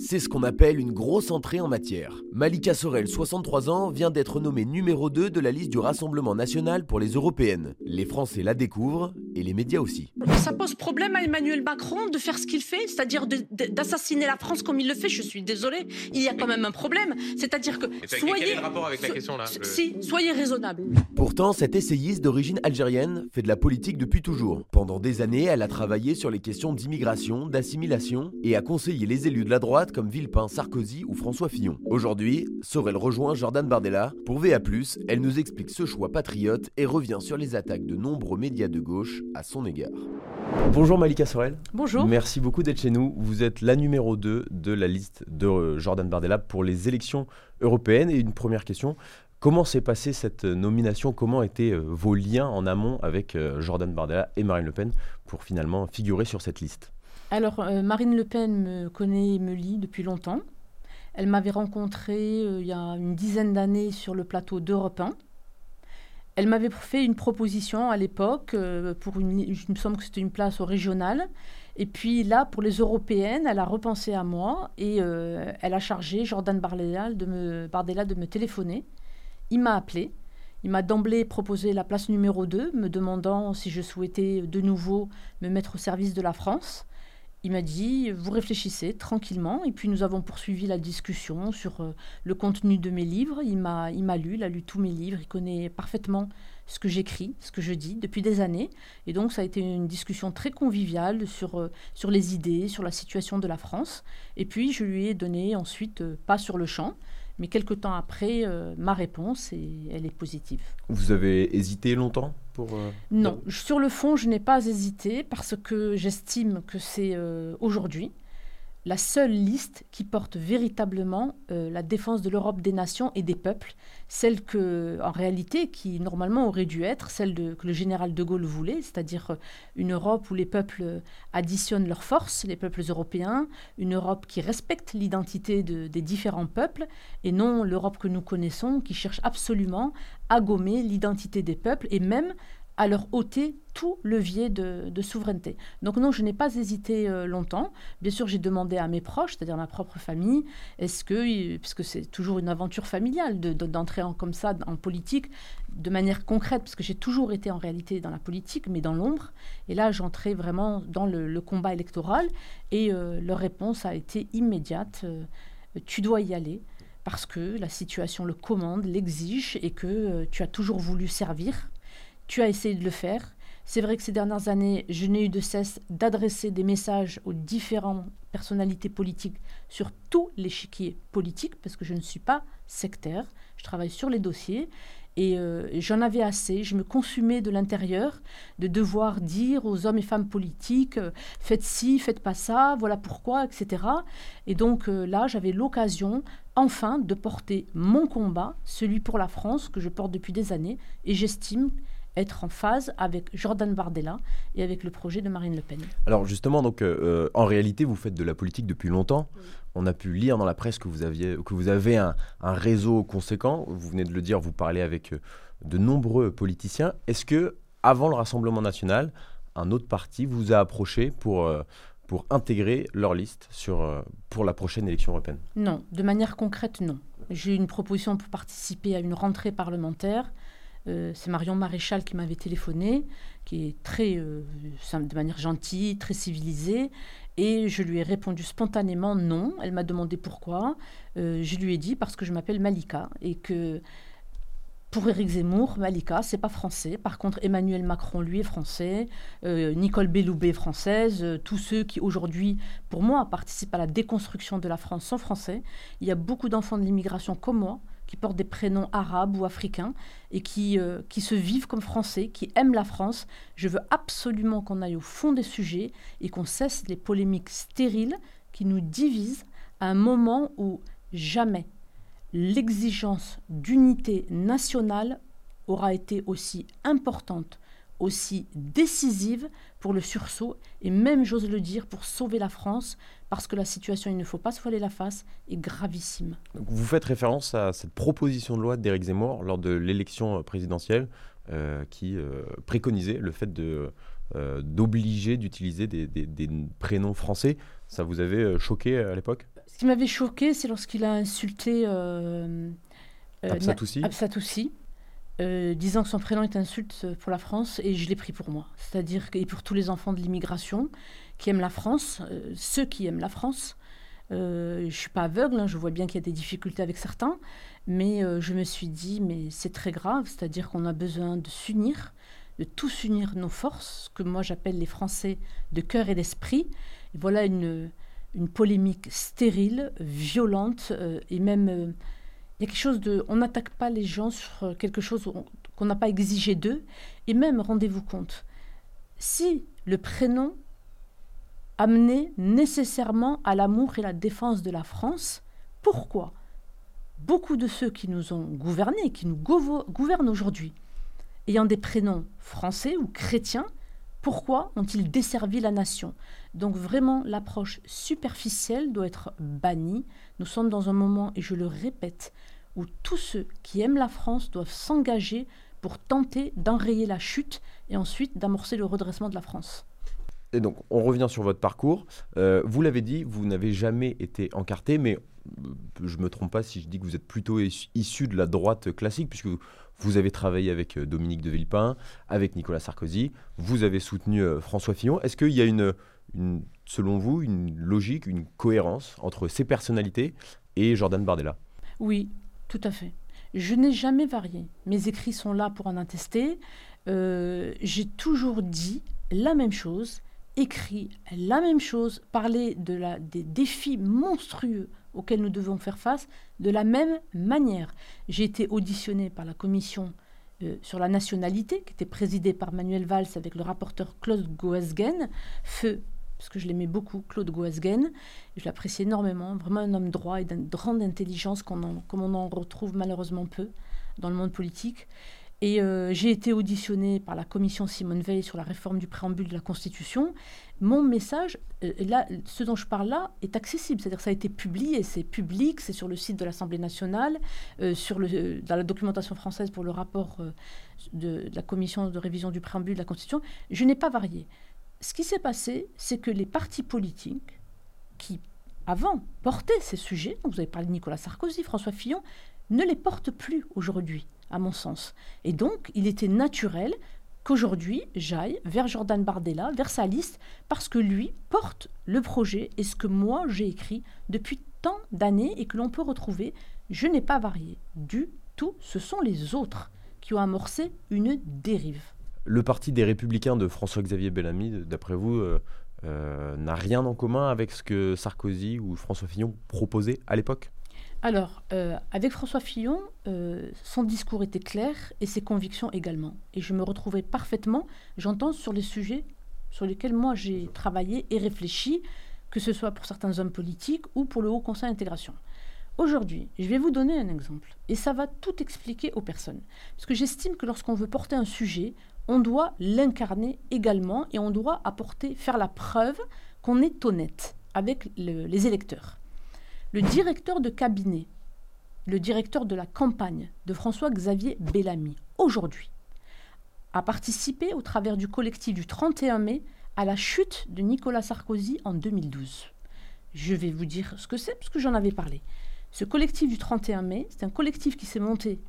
C'est ce qu'on appelle une grosse entrée en matière. Malika Sorel, 63 ans, vient d'être nommée numéro 2 de la liste du Rassemblement national pour les européennes. Les Français la découvrent et les médias aussi. Ça pose problème à Emmanuel Macron de faire ce qu'il fait, c'est-à-dire d'assassiner la France comme il le fait. Je suis désolée, il y a quand même un problème. C'est-à-dire que quel est le rapport avec la question là soyez raisonnable. Pourtant, cette essayiste d'origine algérienne fait de la politique depuis toujours. Pendant des années, elle a travaillé sur les questions d'immigration, d'assimilation et a conseillé les élus de la droite comme Villepin, Sarkozy ou François Fillon. Aujourd'hui, Sorel rejoint Jordan Bardella. Pour VA+, elle nous explique ce choix patriote et revient sur les attaques de nombreux médias de gauche à son égard. Bonjour Malika Sorel. Bonjour. Merci beaucoup d'être chez nous. Vous êtes la numéro 2 de la liste de Jordan Bardella pour les élections européennes. Et une première question, comment s'est passée cette nomination? Comment étaient vos liens en amont avec Jordan Bardella et Marine Le Pen pour finalement figurer sur cette liste? Alors, Marine Le Pen me connaît et me lit depuis longtemps. Elle m'avait rencontrée il y a une dizaine d'années sur le plateau d'Europe 1. Elle m'avait fait une proposition à l'époque pour il me semble que c'était une place au régional. Et puis là, pour les européennes, elle a repensé à moi et elle a chargé Jordan Bardella de me téléphoner. Il m'a appelé. Il m'a d'emblée proposé la place numéro 2, me demandant si je souhaitais de nouveau me mettre au service de la France. Il m'a dit, vous réfléchissez tranquillement. Et puis nous avons poursuivi la discussion sur le contenu de mes livres. Il a lu tous mes livres. Il connaît parfaitement ce que j'écris, ce que je dis depuis des années. Et donc ça a été une discussion très conviviale sur les idées, sur la situation de la France. Et puis je lui ai donné ensuite, pas sur le champ, mais quelque temps après, ma réponse, et elle est positive. Vous avez hésité longtemps pour... Non, sur le fond, je n'ai pas hésité parce que j'estime que c'est aujourd'hui la seule liste qui porte véritablement la défense de l'Europe des nations et des peuples, celle que, en réalité, qui normalement aurait dû être celle que le général de Gaulle voulait, c'est-à-dire une Europe où les peuples additionnent leurs forces, les peuples européens, une Europe qui respecte l'identité des différents peuples, et non l'Europe que nous connaissons, qui cherche absolument à gommer l'identité des peuples et même à leur ôter tout levier de souveraineté. Donc non, je n'ai pas hésité longtemps. Bien sûr, j'ai demandé à mes proches, c'est-à-dire ma propre famille, puisque c'est toujours une aventure familiale d'entrer comme ça en politique de manière concrète, parce que j'ai toujours été en réalité dans la politique, mais dans l'ombre. Et là, j'entrais vraiment dans le combat électoral et leur réponse a été immédiate. Tu dois y aller parce que la situation le commande, l'exige et que tu as toujours voulu servir. Tu as essayé de le faire. C'est vrai que ces dernières années, je n'ai eu de cesse d'adresser des messages aux différentes personnalités politiques sur tout l'échiquier politique, parce que je ne suis pas sectaire. Je travaille sur les dossiers et j'en avais assez. Je me consumais de l'intérieur de devoir dire aux hommes et femmes politiques faites ci, faites pas ça, voilà pourquoi, etc. Et donc là, j'avais l'occasion enfin de porter mon combat, celui pour la France, que je porte depuis des années, et j'estime être en phase avec Jordan Bardella et avec le projet de Marine Le Pen. Alors justement, donc, en réalité, vous faites de la politique depuis longtemps. Oui. On a pu lire dans la presse que vous avez un réseau conséquent. Vous venez de le dire, vous parlez avec de nombreux politiciens. Est-ce que, avant le Rassemblement national, un autre parti vous a approché pour intégrer leur liste pour la prochaine élection européenne? Non, de manière concrète, non. J'ai eu une proposition pour participer à une rentrée parlementaire. C'est Marion Maréchal qui m'avait téléphoné, qui est très, de manière gentille, très civilisée, et je lui ai répondu spontanément non. Elle m'a demandé pourquoi. Je lui ai dit parce que je m'appelle Malika et que pour Éric Zemmour, Malika, c'est pas français. Par contre, Emmanuel Macron, lui, est français. Nicole Belloubet est française. Tous ceux qui, aujourd'hui, pour moi, participent à la déconstruction de la France sont français. Il y a beaucoup d'enfants de l'immigration comme moi, qui portent des prénoms arabes ou africains et qui se vivent comme français, qui aiment la France. Je veux absolument qu'on aille au fond des sujets et qu'on cesse les polémiques stériles qui nous divisent à un moment où jamais l'exigence d'unité nationale aura été aussi importante, aussi décisive pour le sursaut et même, j'ose le dire, pour sauver la France, parce que la situation, il ne faut pas se voiler la face, est gravissime. Donc vous faites référence à cette proposition de loi d'Éric Zemmour lors de l'élection présidentielle qui préconisait le fait d'obliger d'utiliser des prénoms français. Ça vous avait choqué à l'époque ? Ce qui m'avait choqué, c'est lorsqu'il a insulté Absatoussi, disant que son prénom est insulte pour la France, et je l'ai pris pour moi. C'est-à-dire que pour tous les enfants de l'immigration qui aiment la France, ceux qui aiment la France. Je ne suis pas aveugle, hein, je vois bien qu'il y a des difficultés avec certains, mais je me suis dit, mais c'est très grave, c'est-à-dire qu'on a besoin de s'unir, de tous unir nos forces, ce que moi j'appelle les Français de cœur et d'esprit. Et voilà une polémique stérile, violente, et même... il y a quelque chose de... On n'attaque pas les gens sur quelque chose qu'on n'a pas exigé d'eux. Et même, rendez-vous compte, si le prénom amenait nécessairement à l'amour et la défense de la France, pourquoi beaucoup de ceux qui nous ont gouvernés, qui nous gouvernent aujourd'hui, ayant des prénoms français ou chrétiens, pourquoi ont-ils desservi la nation? Donc vraiment, l'approche superficielle doit être bannie. Nous sommes dans un moment, et je le répète, où tous ceux qui aiment la France doivent s'engager pour tenter d'enrayer la chute et ensuite d'amorcer le redressement de la France. Et donc, on revient sur votre parcours. Vous l'avez dit, vous n'avez jamais été encarté, mais je ne me trompe pas si je dis que vous êtes plutôt issu de la droite classique, puisque vous avez travaillé avec Dominique de Villepin, avec Nicolas Sarkozy, vous avez soutenu François Fillon. Est-ce qu'il y a selon vous, une logique, une cohérence entre ces personnalités et Jordan Bardella? Oui, tout à fait. Je n'ai jamais varié. Mes écrits sont là pour en attester. J'ai toujours dit la même chose, écrit la même chose, parlé des défis monstrueux auxquels nous devons faire face de la même manière. J'ai été auditionnée par la commission sur la nationalité, qui était présidée par Manuel Valls avec le rapporteur Claude Goasguen, feu, parce que je l'aimais beaucoup, Claude Goasguen. Je l'appréciais énormément, vraiment un homme droit et d'une grande intelligence comme on en retrouve malheureusement peu dans le monde politique. Et j'ai été auditionnée par la commission Simone Veil sur la réforme du préambule de la Constitution. Mon message, là, ce dont je parle là, est accessible. C'est-à-dire que ça a été publié, c'est public, c'est sur le site de l'Assemblée nationale, dans la documentation française pour le rapport de la commission de révision du préambule de la Constitution. Je n'ai pas varié. Ce qui s'est passé, c'est que les partis politiques qui, avant, portaient ces sujets, donc vous avez parlé de Nicolas Sarkozy, François Fillon, ne les portent plus aujourd'hui, à mon sens. Et donc, il était naturel qu'aujourd'hui, j'aille vers Jordan Bardella, vers sa liste, parce que lui porte le projet et ce que moi, j'ai écrit depuis tant d'années et que l'on peut retrouver. Je n'ai pas varié du tout. Ce sont les autres qui ont amorcé une dérive. Le parti des Républicains de François-Xavier Bellamy, d'après vous, n'a rien en commun avec ce que Sarkozy ou François Fillon proposaient à l'époque ? Alors, avec François Fillon, son discours était clair et ses convictions également. Et je me retrouvais parfaitement, j'entends, sur les sujets sur lesquels moi j'ai travaillé et réfléchi, que ce soit pour certains hommes politiques ou pour le Haut Conseil d'intégration. Aujourd'hui, je vais vous donner un exemple, et ça va tout expliquer aux personnes. Parce que j'estime que lorsqu'on veut porter un sujet, on doit l'incarner également et on doit faire la preuve qu'on est honnête avec les électeurs. Le directeur de cabinet, le directeur de la campagne de François-Xavier Bellamy, aujourd'hui, a participé au travers du collectif du 31 mai à la chute de Nicolas Sarkozy en 2012. Je vais vous dire ce que c'est, parce que j'en avais parlé. Ce collectif du 31 mai, c'est un collectif qui s'est monté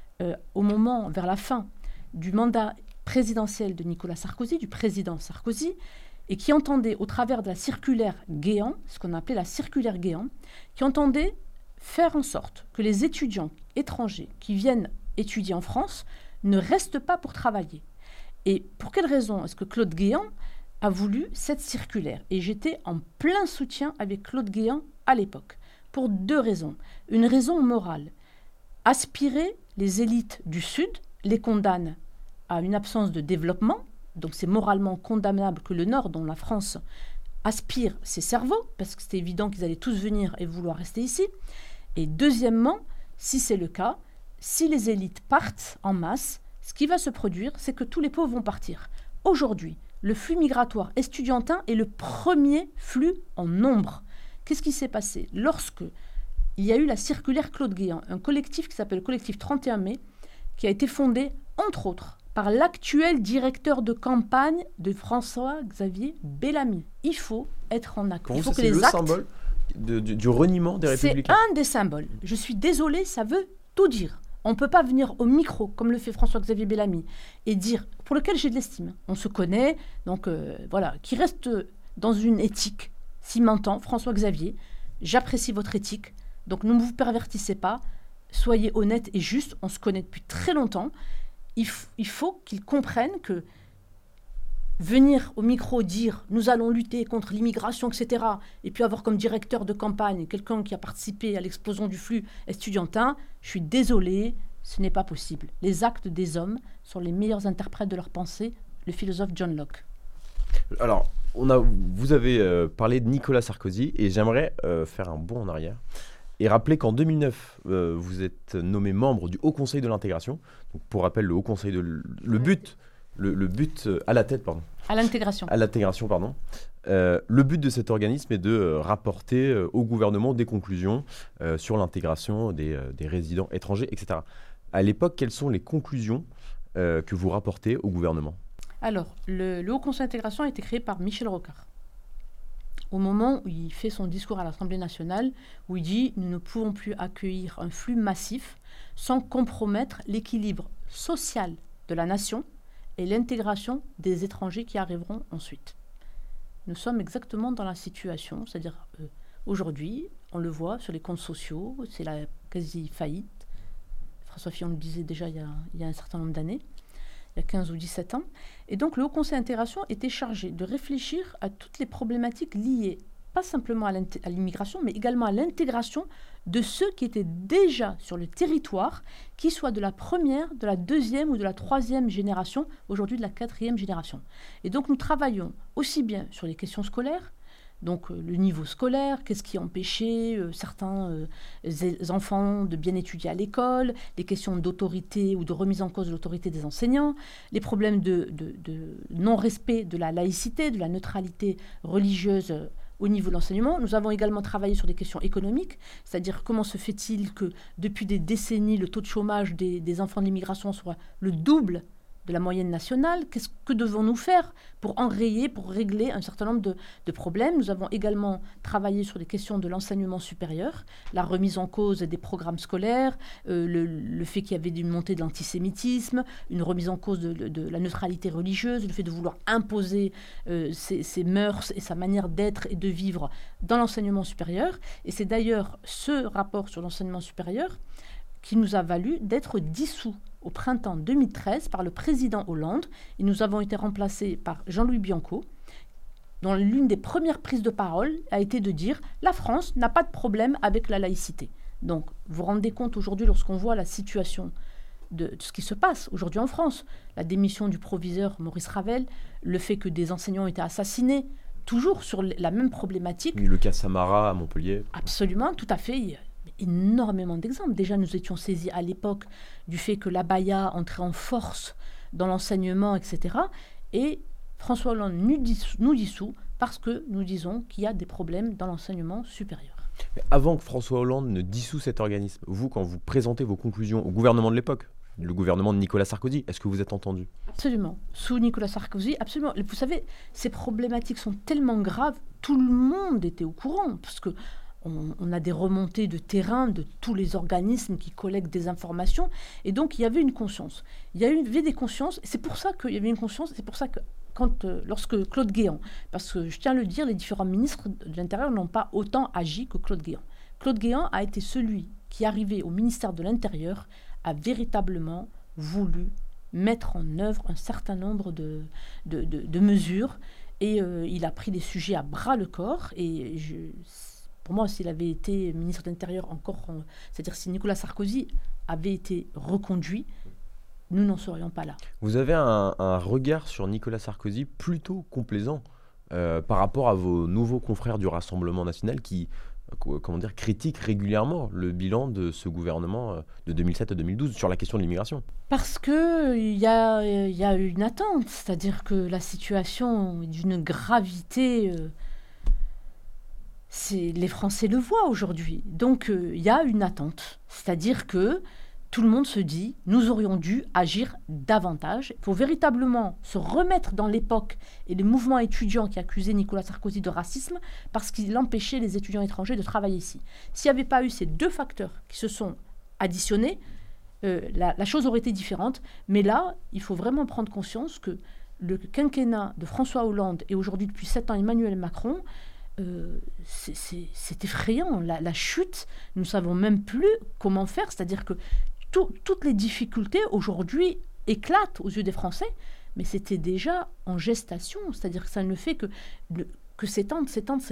vers la fin du mandat présidentiel de Nicolas Sarkozy, du président Sarkozy, et qui entendait, au travers de la circulaire Guéant, ce qu'on appelait la circulaire Guéant, qui entendait faire en sorte que les étudiants étrangers qui viennent étudier en France ne restent pas pour travailler. Et pour quelle raison est-ce que Claude Guéant a voulu cette circulaire? Et j'étais en plein soutien avec Claude Guéant à l'époque, pour deux raisons. Une raison morale. Aspirer les élites du Sud les condamne à une absence de développement. Donc c'est moralement condamnable que le Nord, dont la France, aspire ses cerveaux, parce que c'est évident qu'ils allaient tous venir et vouloir rester ici. Et deuxièmement, si c'est le cas, si les élites partent en masse, ce qui va se produire, c'est que tous les pauvres vont partir. Aujourd'hui, le flux migratoire estudiantin est le premier flux en nombre. Qu'est-ce qui s'est passé? Lorsque il y a eu la circulaire Claude Guéant, un collectif qui s'appelle le collectif 31 mai, qui a été fondé, entre autres, par l'actuel directeur de campagne de François-Xavier Bellamy. Il faut être en accord. Pour vous, c'est le symbole du reniement des C'est Républicains. un des symboles. Je suis désolée, ça veut tout dire. On ne peut pas venir au micro, comme le fait François-Xavier Bellamy, et dire, pour lequel j'ai de l'estime. On se connaît, donc voilà, qui reste dans une éthique. S'il m'entend, François-Xavier, j'apprécie votre éthique, donc ne vous pervertissez pas, soyez honnête et juste, on se connaît depuis très longtemps. Il faut qu'il comprenne que venir au micro dire « nous allons lutter contre l'immigration, etc. » et puis avoir comme directeur de campagne quelqu'un qui a participé à l'explosion du flux estudiantin, je suis désolée, ce n'est pas possible. Les actes des hommes sont les meilleurs interprètes de leurs pensées, le philosophe John Locke. Alors, vous avez parlé de Nicolas Sarkozy et j'aimerais faire un bond en arrière et rappeler qu'en 2009, vous êtes nommé membre du Haut Conseil de l'intégration. Donc, pour rappel, le Haut Conseil de le but à la tête, pardon. À l'intégration. À l'intégration, pardon. Le but de cet organisme est de rapporter au gouvernement des conclusions sur l'intégration des résidents étrangers, etc. À l'époque, quelles sont les conclusions que vous rapportez au gouvernement ? Alors, le Haut Conseil d'intégration a été créé par Michel Rocard. Au moment où il fait son discours à l'Assemblée nationale, où il dit « Nous ne pouvons plus accueillir un flux massif sans compromettre l'équilibre social de la nation et l'intégration des étrangers qui arriveront ensuite. » Nous sommes exactement dans la situation, c'est-à-dire aujourd'hui, on le voit sur les comptes sociaux, c'est la quasi-faillite. François Fillon le disait déjà il y a un certain nombre d'années, il y a 15 ou 17 ans. Et donc le Haut Conseil d'intégration était chargé de réfléchir à toutes les problématiques liées, pas simplement à l'immigration, mais également à l'intégration de ceux qui étaient déjà sur le territoire, qu'ils soient de la première, de la deuxième ou de la troisième génération, aujourd'hui de la quatrième génération. Et donc nous travaillons aussi bien sur les questions scolaires, donc le niveau scolaire, qu'est-ce qui empêchait certains enfants de bien étudier à l'école, les questions d'autorité ou de remise en cause de l'autorité des enseignants, les problèmes de non-respect de la laïcité, de la neutralité religieuse au niveau de l'enseignement. Nous avons également travaillé sur des questions économiques, c'est-à-dire comment se fait-il que depuis des décennies, le taux de chômage des enfants de l'immigration soit le double de la moyenne nationale. Que devons-nous faire pour enrayer, pour régler un certain nombre de problèmes? Nous avons également travaillé sur les questions de l'enseignement supérieur, la remise en cause des programmes scolaires, le fait qu'il y avait une montée de l'antisémitisme, une remise en cause de la neutralité religieuse, le fait de vouloir imposer ses mœurs et sa manière d'être et de vivre dans l'enseignement supérieur. Et c'est d'ailleurs ce rapport sur l'enseignement supérieur qui nous a valu d'être dissous au printemps 2013 par le président Hollande, et nous avons été remplacés par Jean-Louis Bianco, dont l'une des premières prises de parole a été de dire « La France n'a pas de problème avec la laïcité ». Donc, vous vous rendez compte aujourd'hui, lorsqu'on voit la situation de ce qui se passe aujourd'hui en France, la démission du proviseur Maurice Ravel, le fait que des enseignants ont été assassinés, toujours sur la même problématique. Oui, le cas Samara à Montpellier. Absolument, tout à fait. Il y a énormément d'exemples. Déjà, nous étions saisis à l'époque du fait que l'abaya entrait en force dans l'enseignement, etc. Et François Hollande nous dissout parce que nous disons qu'il y a des problèmes dans l'enseignement supérieur. Mais avant que François Hollande ne dissout cet organisme, vous, quand vous présentez vos conclusions au gouvernement de l'époque, le gouvernement de Nicolas Sarkozy, est-ce que vous êtes entendu ? Absolument. Sous Nicolas Sarkozy, absolument. Vous savez, ces problématiques sont tellement graves, tout le monde était au courant, parce que on a des remontées de terrain de tous les organismes qui collectent des informations. Et donc, il y avait une conscience. Il y avait des consciences. C'est pour ça qu'il y avait une conscience. C'est pour ça que lorsque Claude Guéant, parce que je tiens à le dire, les différents ministres de l'Intérieur n'ont pas autant agi que Claude Guéant. Claude Guéant a été celui qui, arrivé au ministère de l'Intérieur, a véritablement voulu mettre en œuvre un certain nombre de mesures. Et il a pris les sujets à bras-le-corps. Et pour moi, s'il avait été ministre de l'Intérieur c'est-à-dire si Nicolas Sarkozy avait été reconduit, nous n'en serions pas là. Vous avez un regard sur Nicolas Sarkozy plutôt complaisant par rapport à vos nouveaux confrères du Rassemblement national qui critiquent régulièrement le bilan de ce gouvernement de 2007 à 2012 sur la question de l'immigration. Parce qu'il y a une attente, c'est-à-dire que la situation est d'une gravité... les Français le voient aujourd'hui. Donc, il y a une attente. C'est-à-dire que tout le monde se dit, nous aurions dû agir davantage. Il faut véritablement se remettre dans l'époque et les mouvements étudiants qui accusaient Nicolas Sarkozy de racisme parce qu'il empêchait les étudiants étrangers de travailler ici. S'il n'y avait pas eu ces deux facteurs qui se sont additionnés, la chose aurait été différente. Mais là, il faut vraiment prendre conscience que le quinquennat de François Hollande et aujourd'hui depuis 7 ans Emmanuel Macron, c'est effrayant. La chute, nous ne savons même plus comment faire. C'est-à-dire que toutes les difficultés aujourd'hui éclatent aux yeux des Français, mais c'était déjà en gestation. C'est-à-dire que ça ne fait que s'étendre,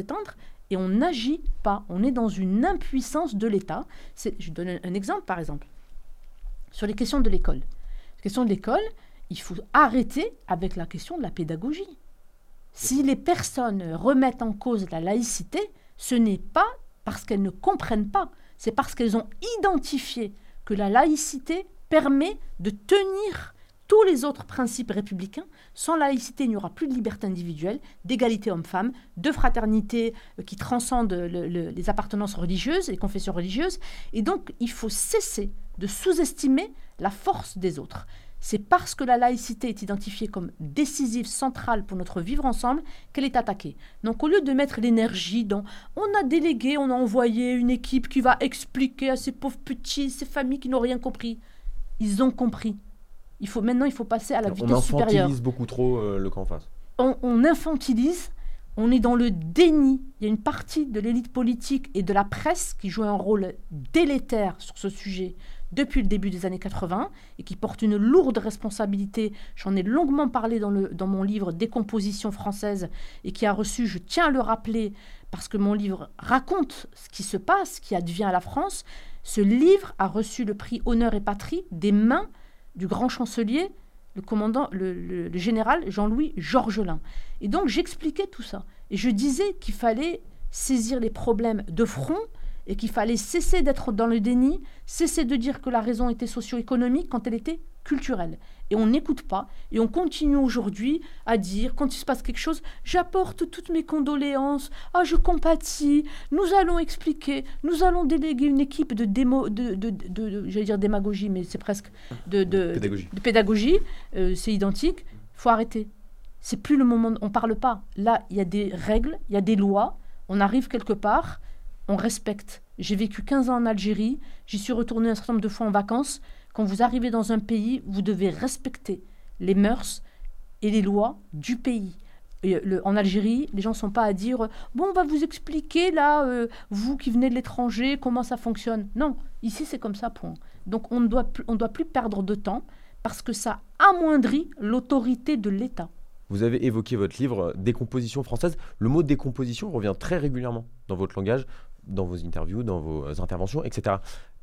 et on n'agit pas. On est dans une impuissance de l'État. Je donne un exemple, par exemple, sur les questions de l'école. La question de l'école, il faut arrêter avec la question de la pédagogie. Si les personnes remettent en cause la laïcité, ce n'est pas parce qu'elles ne comprennent pas, c'est parce qu'elles ont identifié que la laïcité permet de tenir tous les autres principes républicains. Sans laïcité, il n'y aura plus de liberté individuelle, d'égalité homme-femme, de fraternité qui transcende les appartenances religieuses, les confessions religieuses. Et donc, il faut cesser de sous-estimer la force des autres. C'est parce que la laïcité est identifiée comme décisive, centrale pour notre vivre ensemble, qu'elle est attaquée. Donc au lieu de mettre l'énergie dans « on a délégué, on a envoyé une équipe qui va expliquer à ces pauvres petits, ces familles qui n'ont rien compris », ils ont compris. Maintenant, il faut passer à la vitesse supérieure. On infantilise beaucoup trop le camp en face. On infantilise, on est dans le déni. Il y a une partie de l'élite politique et de la presse qui joue un rôle délétère sur ce sujet depuis le début des années 80 et qui porte une lourde responsabilité. J'en ai longuement parlé dans mon livre « Décomposition française » et qui a reçu, je tiens à le rappeler, parce que mon livre raconte ce qui se passe, ce qui advient à la France. Ce livre a reçu le prix Honneur et Patrie des mains du grand chancelier, le commandant, le général Jean-Louis Georgelin. Et donc j'expliquais tout ça. Et je disais qu'il fallait saisir les problèmes de front et qu'il fallait cesser d'être dans le déni, cesser de dire que la raison était socio-économique quand elle était culturelle. Et on n'écoute pas, et on continue aujourd'hui à dire, quand il se passe quelque chose, j'apporte toutes mes condoléances, je compatis, nous allons expliquer, nous allons déléguer une équipe j'allais dire démagogie, mais c'est presque de pédagogie, c'est identique, il faut arrêter. C'est plus le moment, on ne parle pas. Là, il y a des règles, il y a des lois, on arrive quelque part, on respecte. J'ai vécu 15 ans en Algérie, j'y suis retournée un certain nombre de fois en vacances. Quand vous arrivez dans un pays, vous devez respecter les mœurs et les lois du pays. En Algérie, les gens ne sont pas à dire « Bon, on va vous expliquer, là, vous qui venez de l'étranger, comment ça fonctionne. » Non, ici, c'est comme ça, point. Donc, on ne doit plus perdre de temps parce que ça amoindrit l'autorité de l'État. Vous avez évoqué votre livre « Décomposition française ». Le mot « décomposition » revient très régulièrement dans votre langage, dans vos interviews, dans vos interventions, etc.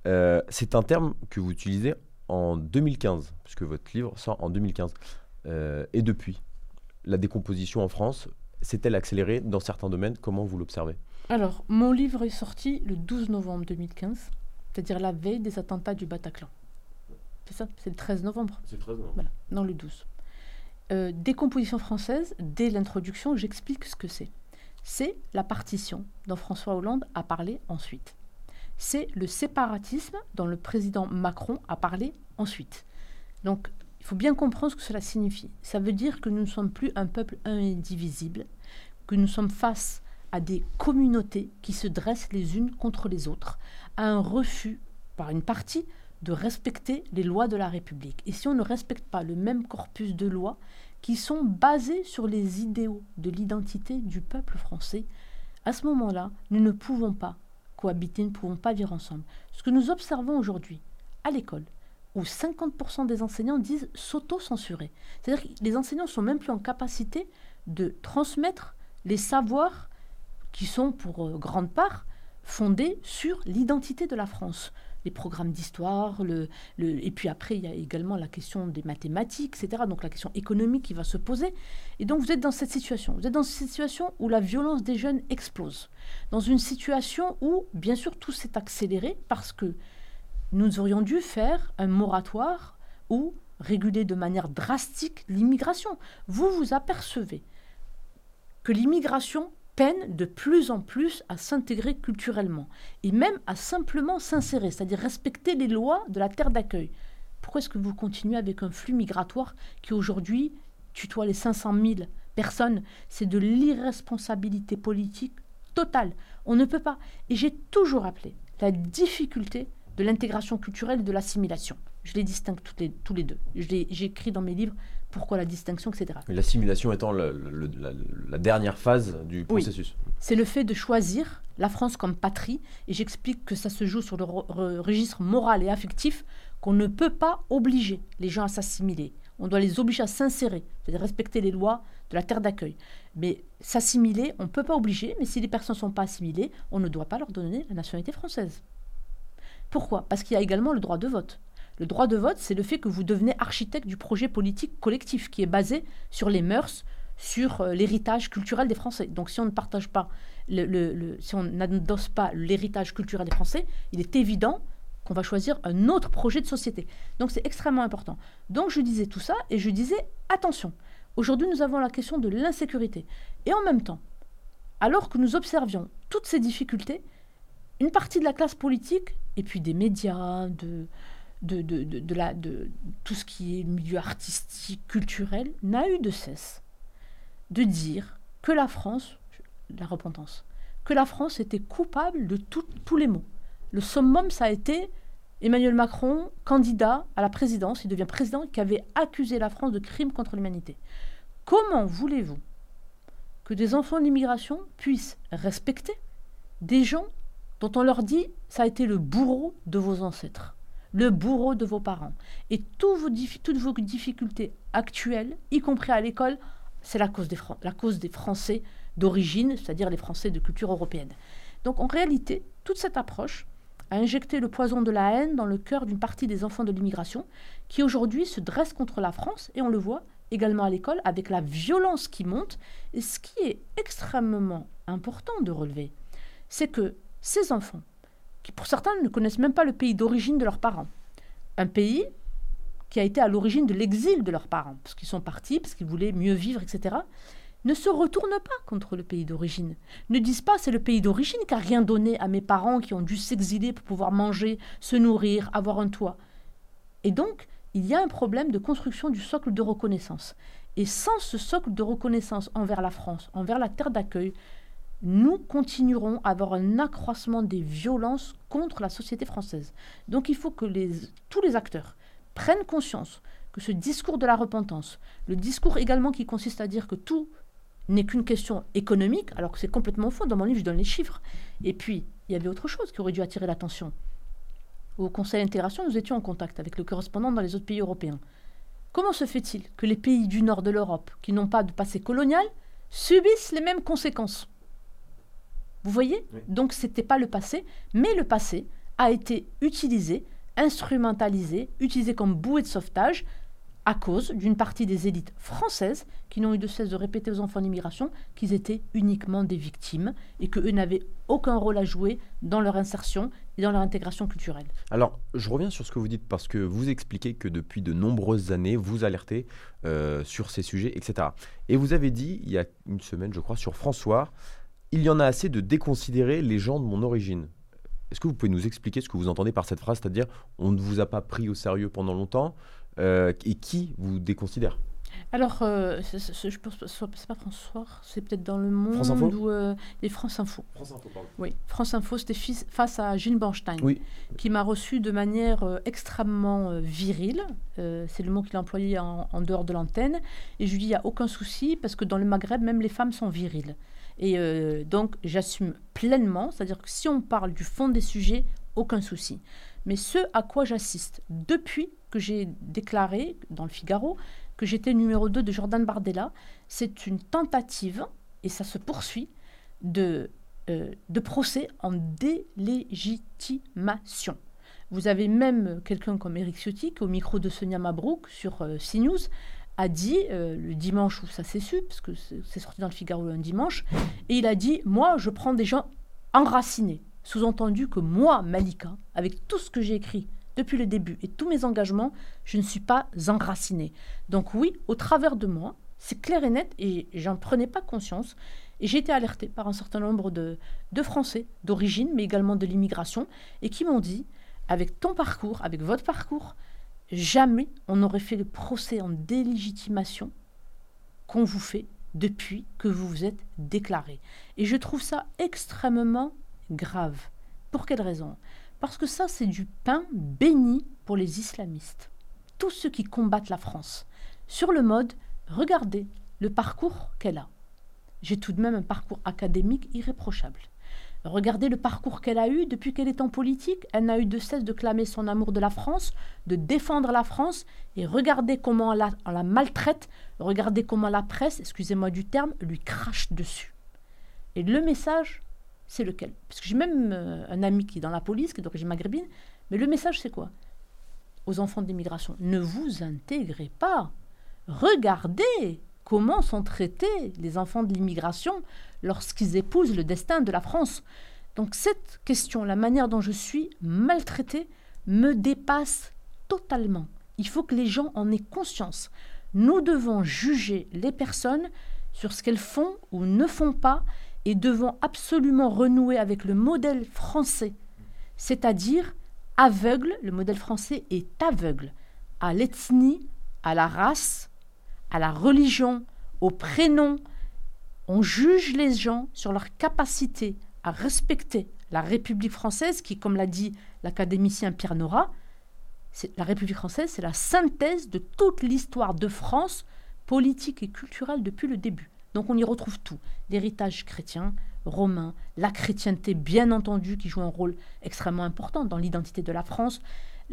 C'est un terme que vous utilisez en 2015, puisque votre livre sort en 2015. Et depuis, la décomposition en France s'est-elle accélérée dans certains domaines? Comment vous l'observez? Alors, mon livre est sorti le 12 novembre 2015, c'est-à-dire la veille des attentats du Bataclan. C'est ça? C'est le 13 novembre. C'est le 13 novembre. Voilà, non le 12. Décomposition française, dès l'introduction, j'explique ce que c'est. C'est la partition dont François Hollande a parlé ensuite. C'est le séparatisme dont le président Macron a parlé ensuite. Donc, il faut bien comprendre ce que cela signifie. Ça veut dire que nous ne sommes plus un peuple indivisible, que nous sommes face à des communautés qui se dressent les unes contre les autres, à un refus, par une partie, de respecter les lois de la République. Et si on ne respecte pas le même corpus de lois qui sont basées sur les idéaux de l'identité du peuple français, à ce moment-là, nous ne pouvons pas cohabiter, nous ne pouvons pas vivre ensemble. Ce que nous observons aujourd'hui à l'école, où 50% des enseignants disent s'auto-censurer. C'est-à-dire que les enseignants ne sont même plus en capacité de transmettre les savoirs qui sont, pour grande part, fondés sur l'identité de la France. Les programmes d'histoire, et puis après, il y a également la question des mathématiques, etc. Donc la question économique qui va se poser. Et donc vous êtes dans cette situation. Vous êtes dans cette situation où la violence des jeunes explose. Dans une situation où, bien sûr, tout s'est accéléré parce que nous aurions dû faire un moratoire ou réguler de manière drastique l'immigration. Vous vous apercevez que l'immigration peinent de plus en plus à s'intégrer culturellement et même à simplement s'insérer, c'est-à-dire respecter les lois de la terre d'accueil. Pourquoi est-ce que vous continuez avec un flux migratoire qui aujourd'hui tutoie les 500 000 personnes? C'est de l'irresponsabilité politique totale. On ne peut pas. Et j'ai toujours appelé la difficulté de l'intégration culturelle et de l'assimilation. Je les distingue tous les deux. J'ai écrit dans mes livres pourquoi la distinction, etc. Et l'assimilation étant la dernière phase du processus. Oui. C'est le fait de choisir la France comme patrie, et j'explique que ça se joue sur le registre moral et affectif, qu'on ne peut pas obliger les gens à s'assimiler. On doit les obliger à s'insérer, c'est-à-dire respecter les lois de la terre d'accueil. Mais s'assimiler, on ne peut pas obliger, mais si les personnes ne sont pas assimilées, on ne doit pas leur donner la nationalité française. Pourquoi ? Parce qu'il y a également le droit de vote. Le droit de vote, c'est le fait que vous devenez architecte du projet politique collectif qui est basé sur les mœurs, sur l'héritage culturel des Français. Donc si on ne partage pas, si on n'endosse pas l'héritage culturel des Français, il est évident qu'on va choisir un autre projet de société. Donc c'est extrêmement important. Donc je disais tout ça et je disais attention. Aujourd'hui, nous avons la question de l'insécurité. Et en même temps, alors que nous observions toutes ces difficultés, une partie de la classe politique et puis des médias, de tout ce qui est milieu artistique, culturel, n'a eu de cesse de dire que la France, la repentance, que la France était coupable de tous les maux. Le summum, ça a été Emmanuel Macron, candidat à la présidence, il devient président, qui avait accusé la France de crimes contre l'humanité. Comment voulez-vous que des enfants d'immigration puissent respecter des gens dont on leur dit ça a été le bourreau de vos ancêtres, le bourreau de vos parents. Et toutes vos difficultés actuelles, y compris à l'école, c'est la cause des Français d'origine, c'est-à-dire les Français de culture européenne. Donc en réalité, toute cette approche a injecté le poison de la haine dans le cœur d'une partie des enfants de l'immigration qui aujourd'hui se dressent contre la France, et on le voit également à l'école avec la violence qui monte. Et ce qui est extrêmement important de relever, c'est que ces enfants, qui pour certains ne connaissent même pas le pays d'origine de leurs parents, un pays qui a été à l'origine de l'exil de leurs parents, parce qu'ils sont partis, parce qu'ils voulaient mieux vivre, etc., ne se retournent pas contre le pays d'origine. Ne disent pas c'est le pays d'origine qui n'a rien donné à mes parents qui ont dû s'exiler pour pouvoir manger, se nourrir, avoir un toit. Et donc, il y a un problème de construction du socle de reconnaissance. Et sans ce socle de reconnaissance envers la France, envers la terre d'accueil, nous continuerons à avoir un accroissement des violences contre la société française. Donc il faut que tous les acteurs prennent conscience que ce discours de la repentance, le discours également qui consiste à dire que tout n'est qu'une question économique, alors que c'est complètement faux. Dans mon livre, je donne les chiffres. Et puis, il y avait autre chose qui aurait dû attirer l'attention. Au Conseil d'intégration, nous étions en contact avec le correspondant dans les autres pays européens. Comment se fait-il que les pays du nord de l'Europe, qui n'ont pas de passé colonial, subissent les mêmes conséquences ? Vous voyez ? Oui. Donc, ce n'était pas le passé, mais le passé a été utilisé, instrumentalisé, utilisé comme bouée de sauvetage à cause d'une partie des élites françaises qui n'ont eu de cesse de répéter aux enfants d'immigration qu'ils étaient uniquement des victimes et qu'eux n'avaient aucun rôle à jouer dans leur insertion et dans leur intégration culturelle. Alors, je reviens sur ce que vous dites parce que vous expliquez que depuis de nombreuses années, vous alertez sur ces sujets, etc. Et vous avez dit, il y a une semaine, je crois, sur François, il y en a assez de déconsidérer les gens de mon origine. Est-ce que vous pouvez nous expliquer ce que vous entendez par cette phrase, c'est-à-dire on ne vous a pas pris au sérieux pendant longtemps et qui vous déconsidère ? Alors, je pense que ce n'est pas François, c'est peut-être dans Le Monde France Info ou les France Info. France Info, pardon. Oui, France Info, c'était face à Gilles Bornstein, oui, qui m'a reçu de manière extrêmement virile. C'est le mot qu'il a employé en dehors de l'antenne. Et je lui dis, il n'y a aucun souci, parce que dans le Maghreb, même les femmes sont viriles. Et donc, j'assume pleinement, c'est-à-dire que si on parle du fond des sujets, aucun souci. Mais ce à quoi j'assiste depuis que j'ai déclaré dans le Figaro que j'étais numéro 2 de Jordan Bardella, c'est une tentative, et ça se poursuit, de procès en délégitimation. Vous avez même quelqu'un comme Éric Ciotti, qui, au micro de Sonia Mabrouk sur CNews, a dit, le dimanche où ça s'est su, parce que c'est sorti dans le Figaro un dimanche, et il a dit « Moi, je prends des gens enracinés ». Sous-entendu que moi, Malika, avec tout ce que j'ai écrit depuis le début et tous mes engagements, je ne suis pas enracinée. Donc oui, au travers de moi, c'est clair et net, et j'en prenais pas conscience. Et j'ai été alertée par un certain nombre de Français d'origine, mais également de l'immigration, et qui m'ont dit, avec ton parcours, avec votre parcours, jamais on n'aurait fait le procès en délégitimation qu'on vous fait depuis que vous vous êtes déclaré. Et je trouve ça extrêmement grave. Pour quelle raison ? Parce que ça, c'est du pain béni pour les islamistes. Tous ceux qui combattent la France. Sur le mode, regardez le parcours qu'elle a. J'ai tout de même un parcours académique irréprochable. Regardez le parcours qu'elle a eu depuis qu'elle est en politique. Elle n'a eu de cesse de clamer son amour de la France, de défendre la France. Et regardez comment on la maltraite. Regardez comment la presse, excusez-moi du terme, lui crache dessus. Et le message, c'est lequel ? Parce que j'ai même un ami qui est dans la police, qui est d'origine maghrébine. Mais le message, c'est quoi ? Aux enfants de l'immigration, ne vous intégrez pas. Regardez comment sont traités les enfants de l'immigration lorsqu'ils épousent le destin de la France. Donc cette question, la manière dont je suis maltraitée, me dépasse totalement. Il faut que les gens en aient conscience. Nous devons juger les personnes sur ce qu'elles font ou ne font pas et devons absolument renouer avec le modèle français, c'est-à-dire aveugle. Le modèle français est aveugle à l'ethnie, à la race, à la religion, au prénom. On juge les gens sur leur capacité à respecter la République française qui, comme l'a dit l'académicien Pierre Nora, la République française, c'est la synthèse de toute l'histoire de France, politique et culturelle depuis le début. Donc on y retrouve tout, l'héritage chrétien, romain, la chrétienté bien entendu qui joue un rôle extrêmement important dans l'identité de la France,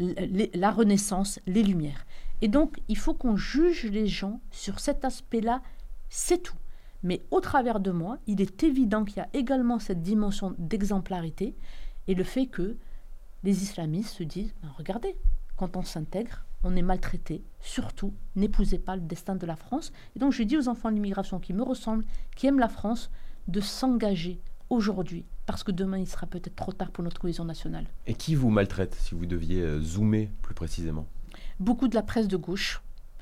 la Renaissance, les Lumières. Et donc, il faut qu'on juge les gens sur cet aspect-là, c'est tout. Mais au travers de moi, il est évident qu'il y a également cette dimension d'exemplarité et le fait que les islamistes se disent regardez, quand on s'intègre, on est maltraité. Surtout, n'épousez pas le destin de la France. Et donc, je dis aux enfants de l'immigration qui me ressemblent, qui aiment la France, de s'engager aujourd'hui, parce que demain, il sera peut-être trop tard pour notre cohésion nationale. Et qui vous maltraite, si vous deviez zoomer plus précisément ? Beaucoup de la presse de gauche,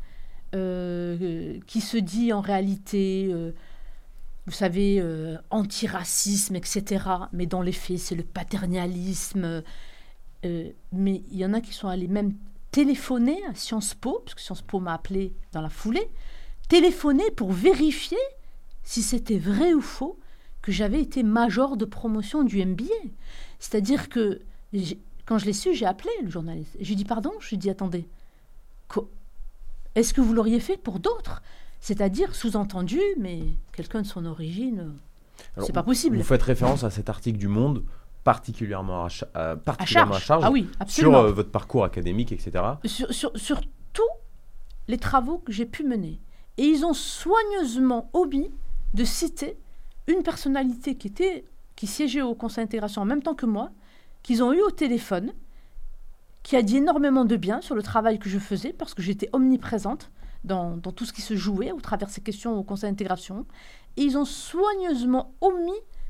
qui se dit en réalité, vous savez, antiracisme, etc. Mais dans les faits, c'est le paternalisme. Mais il y en a qui sont allés même téléphoner à Sciences Po, parce que Sciences Po m'a appelé dans la foulée, téléphoner pour vérifier si c'était vrai ou faux que j'avais été major de promotion du MBA. C'est-à-dire que quand je l'ai su, j'ai appelé le journaliste. Je lui ai dit pardon, je lui ai dit attendez, est-ce que vous l'auriez fait pour d'autres ? C'est-à-dire, sous-entendu, mais quelqu'un de son origine, c'est pas possible. Vous faites référence à cet article du Monde particulièrement à charge ah oui, absolument. Sur votre parcours académique, etc. Sur tous les travaux que j'ai pu mener. Et ils ont soigneusement omis de citer une personnalité qui siégeait au Conseil d'intégration en même temps que moi, qu'ils ont eu au téléphone, qui a dit énormément de bien sur le travail que je faisais, parce que j'étais omniprésente dans tout ce qui se jouait au travers de ces questions au Conseil d'intégration. Et ils ont soigneusement omis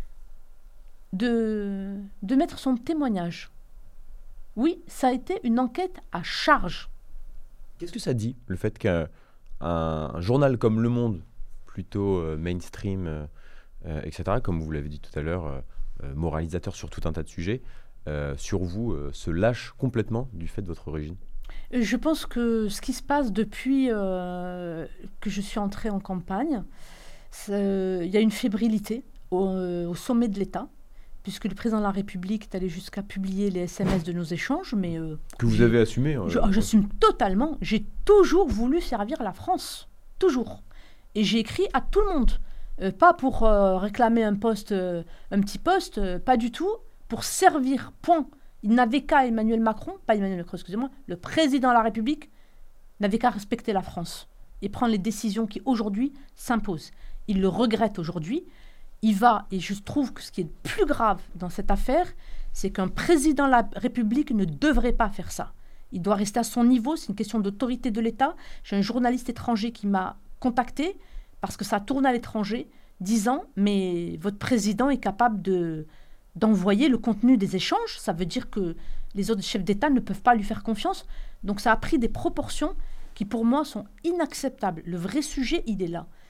de mettre son témoignage. Oui, ça a été une enquête à charge. Qu'est-ce que ça dit, le fait qu'un journal comme Le Monde, plutôt mainstream, etc., comme vous l'avez dit tout à l'heure, moralisateur sur tout un tas de sujets, sur vous, se lâche complètement du fait de votre origine ? Je pense que ce qui se passe depuis que je suis entrée en campagne, il y a une fébrilité au sommet de l'État, puisque le président de la République est allé jusqu'à publier les SMS de nos échanges. Mais, que vous avez assumé. J'assume totalement. J'ai toujours voulu servir la France. Toujours. Et j'ai écrit à tout le monde. Pas pour réclamer un petit poste, pas du tout. Pour servir, point. Il n'avait qu'à Emmanuel Macron, le président de la République, n'avait qu'à respecter la France et prendre les décisions qui aujourd'hui s'imposent. Il le regrette aujourd'hui. Il va, et je trouve que ce qui est le plus grave dans cette affaire, c'est qu'un président de la République ne devrait pas faire ça. Il doit rester à son niveau, c'est une question d'autorité de l'État. J'ai un journaliste étranger qui m'a contacté, parce que ça tourne à l'étranger, disant « mais votre président est capable d'envoyer le contenu des échanges, ça veut dire que les autres chefs d'État ne peuvent pas lui faire confiance. » Donc ça a pris des proportions qui pour moi sont inacceptables. Le vrai sujet, il est là.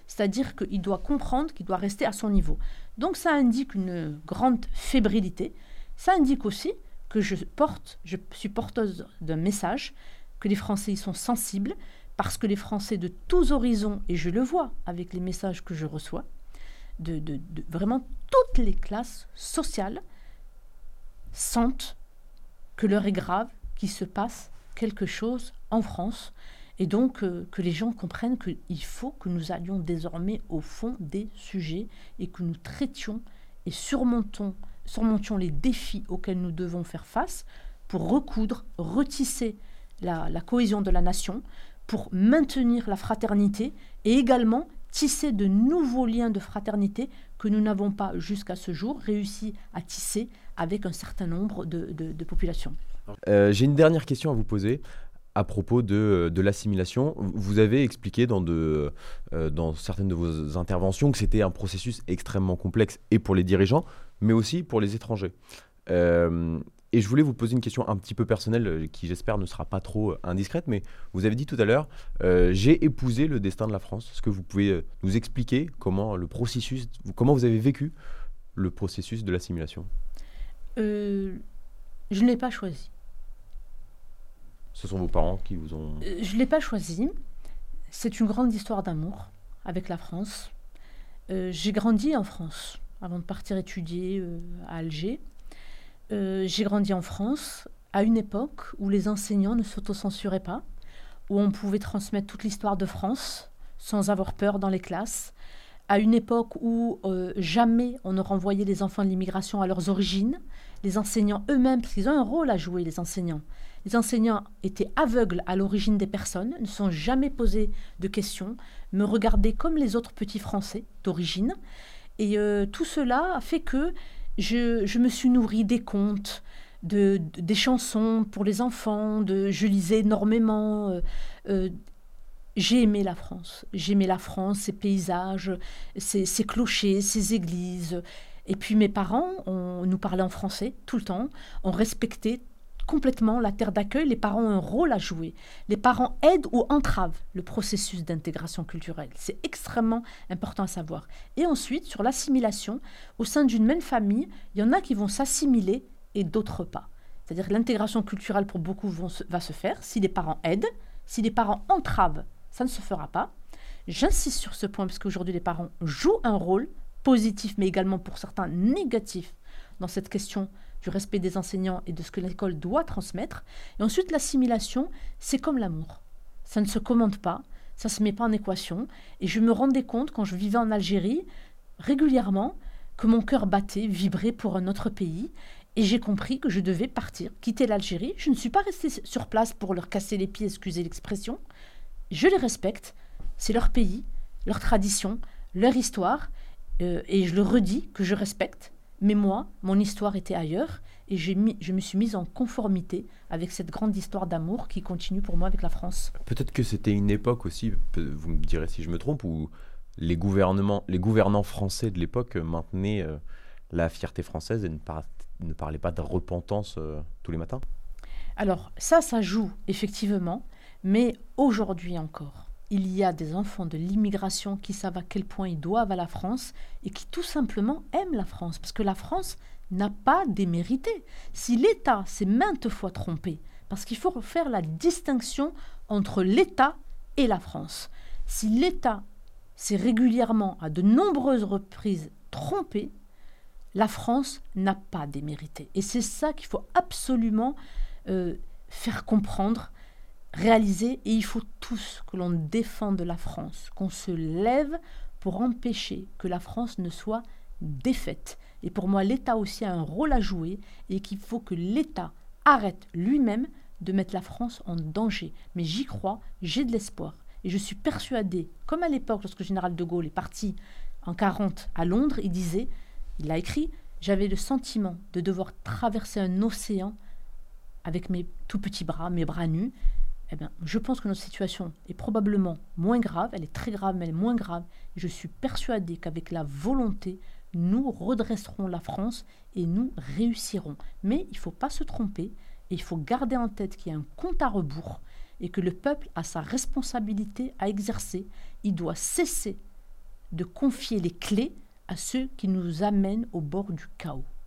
c'est-à-dire qu'il doit comprendre qu'il doit rester à son niveau. Donc ça indique une grande fébrilité. Ça indique aussi que je suis porteuse d'un message, que les Français y sont sensibles, parce que les Français de tous horizons, et je le vois avec les messages que je reçois, de vraiment toutes les classes sociales, sentent que l'heure est grave, qu'il se passe quelque chose en France, et donc que les gens comprennent qu'il faut que nous allions désormais au fond des sujets et que nous traitions et surmontions les défis auxquels nous devons faire face pour recoudre, retisser la cohésion de la nation, pour maintenir la fraternité et également tisser de nouveaux liens de fraternité que nous n'avons pas jusqu'à ce jour réussi à tisser avec un certain nombre de populations. J'ai une dernière question à vous poser à propos de l'assimilation. Vous avez expliqué dans certaines de vos interventions que c'était un processus extrêmement complexe et pour les dirigeants, mais aussi pour les étrangers. Et je voulais vous poser une question un petit peu personnelle qui, j'espère, ne sera pas trop indiscrète, mais vous avez dit tout à l'heure, j'ai épousé le destin de la France. Est-ce que vous pouvez nous expliquer comment vous avez vécu le processus de l'assimilation ? Je ne l'ai pas choisi. Ce sont vos parents qui vous ont... Je ne l'ai pas choisi. C'est une grande histoire d'amour avec la France. J'ai grandi en France avant de partir étudier à Alger. J'ai grandi en France à une époque où les enseignants ne s'autocensuraient pas, où on pouvait transmettre toute l'histoire de France sans avoir peur dans les classes, à une époque où jamais on ne renvoyait les enfants de l'immigration à leurs origines, les enseignants eux-mêmes, parce qu'ils ont un rôle à jouer, les enseignants étaient aveugles à l'origine des personnes, ne se sont jamais posés de questions, me regardaient comme les autres petits Français d'origine, et tout cela a fait que je me suis nourrie des contes, des chansons pour les enfants, je lisais énormément. J'ai aimé la France. J'aimais la France, ses paysages, ses clochers, ses églises. Et puis mes parents, nous parlaient en français tout le temps. On respectait complètement la terre d'accueil. Les parents ont un rôle à jouer. Les parents aident ou entravent le processus d'intégration culturelle. C'est extrêmement important à savoir. Et ensuite, sur l'assimilation, au sein d'une même famille, il y en a qui vont s'assimiler et d'autres pas. C'est-à-dire que l'intégration culturelle pour beaucoup va se faire si les parents aident, si les parents entravent, ça ne se fera pas. J'insiste sur ce point parce qu'aujourd'hui, les parents jouent un rôle positif, mais également pour certains négatif dans cette question du respect des enseignants et de ce que l'école doit transmettre. Et ensuite, l'assimilation, c'est comme l'amour. Ça ne se commande pas, ça ne se met pas en équation. Et je me rendais compte, quand je vivais en Algérie, régulièrement, que mon cœur battait, vibrait pour un autre pays. Et j'ai compris que je devais partir, quitter l'Algérie. Je ne suis pas restée sur place pour leur casser les pieds, excusez l'expression. Je les respecte, c'est leur pays, leur tradition, leur histoire. Et je le redis que je respecte. Mais moi, mon histoire était ailleurs et je me suis mise en conformité avec cette grande histoire d'amour qui continue pour moi avec la France. Peut-être que c'était une époque aussi, vous me direz si je me trompe, où les gouvernants français de l'époque maintenaient la fierté française et ne parlaient pas de repentance tous les matins. Alors ça joue effectivement, mais aujourd'hui encore, il y a des enfants de l'immigration qui savent à quel point ils doivent à la France et qui tout simplement aiment la France, parce que la France n'a pas démérité. Si l'État s'est maintes fois trompé, parce qu'il faut faire la distinction entre l'État et la France. Si l'État s'est régulièrement, à de nombreuses reprises, trompé, la France n'a pas démérité. Et c'est ça qu'il faut absolument faire comprendre, réaliser, et il faut tous que l'on défende la France, qu'on se lève pour empêcher que la France ne soit défaite. Et pour moi, l'État aussi a un rôle à jouer et qu'il faut que l'État arrête lui-même de mettre la France en danger. Mais j'y crois, j'ai de l'espoir. Et je suis persuadée, comme à l'époque, lorsque le général de Gaulle est parti en 1940 à Londres, il a écrit « J'avais le sentiment de devoir traverser un océan avec mes tout petits bras, mes bras nus. » Eh bien, je pense que notre situation est probablement moins grave, elle est très grave, mais elle est moins grave. Et je suis persuadée qu'avec la volonté, nous redresserons la France et nous réussirons. Mais il ne faut pas se tromper et il faut garder en tête qu'il y a un compte à rebours et que le peuple a sa responsabilité à exercer. Il doit cesser de confier les clés à ceux qui nous amènent au bord du chaos.